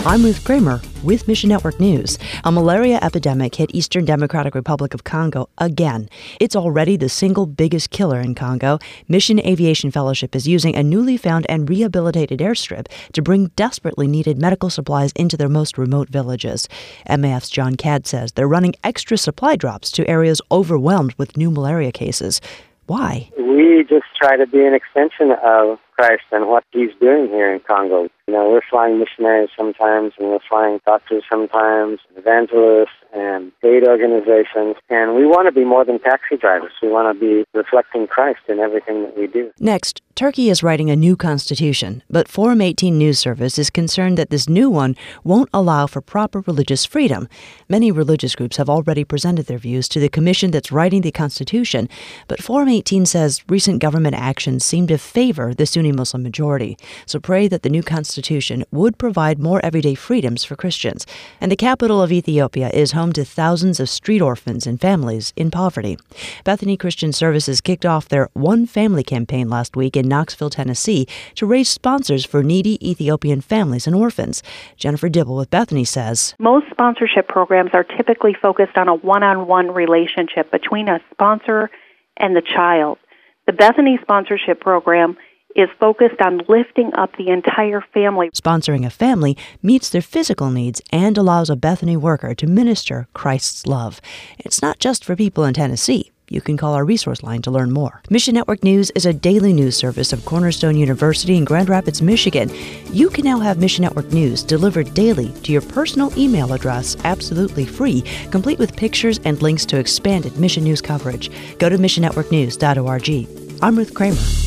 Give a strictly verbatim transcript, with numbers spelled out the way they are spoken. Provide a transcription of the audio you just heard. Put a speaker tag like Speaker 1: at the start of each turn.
Speaker 1: I'm Ruth Kramer with Mission Network News. A malaria epidemic hit Eastern Democratic Republic of Congo again. It's already the single biggest killer in Congo. Mission Aviation Fellowship is using a newly found and rehabilitated airstrip to bring desperately needed medical supplies into their most remote villages. M A F's John Cadd says they're running extra supply drops to areas overwhelmed with new malaria cases. Why?
Speaker 2: We just try to be an extension of Christ and what he's doing here in Congo. You know, we're flying missionaries sometimes, and we're flying doctors sometimes, evangelists, and aid organizations, and we want to be more than taxi drivers. We want to be reflecting Christ in everything that we do.
Speaker 1: Next, Turkey is writing a new constitution, but Forum eighteen News Service is concerned that this new one won't allow for proper religious freedom. Many religious groups have already presented their views to the commission that's writing the constitution, but Forum eighteen says recent government actions seem to favor the Sunni Muslim majority, so pray that the new constitution would provide more everyday freedoms for Christians. And the capital of Ethiopia is home to thousands of street orphans and families in poverty. Bethany Christian Services kicked off their One Family campaign last week in Knoxville, Tennessee, to raise sponsors for needy Ethiopian families and orphans. Jennifer Dibble with Bethany says,
Speaker 3: most sponsorship programs are typically focused on a one-on-one relationship between a sponsor and the child. The Bethany sponsorship program is focused on lifting up the entire family.
Speaker 1: Sponsoring a family meets their physical needs and allows a Bethany worker to minister Christ's love. It's not just for people in Tennessee. You can call our resource line to learn more. Mission Network News is a daily news service of Cornerstone University in Grand Rapids, Michigan. You can now have Mission Network News delivered daily to your personal email address absolutely free, complete with pictures and links to expanded Mission News coverage. Go to mission network news dot org. I'm Ruth Kramer.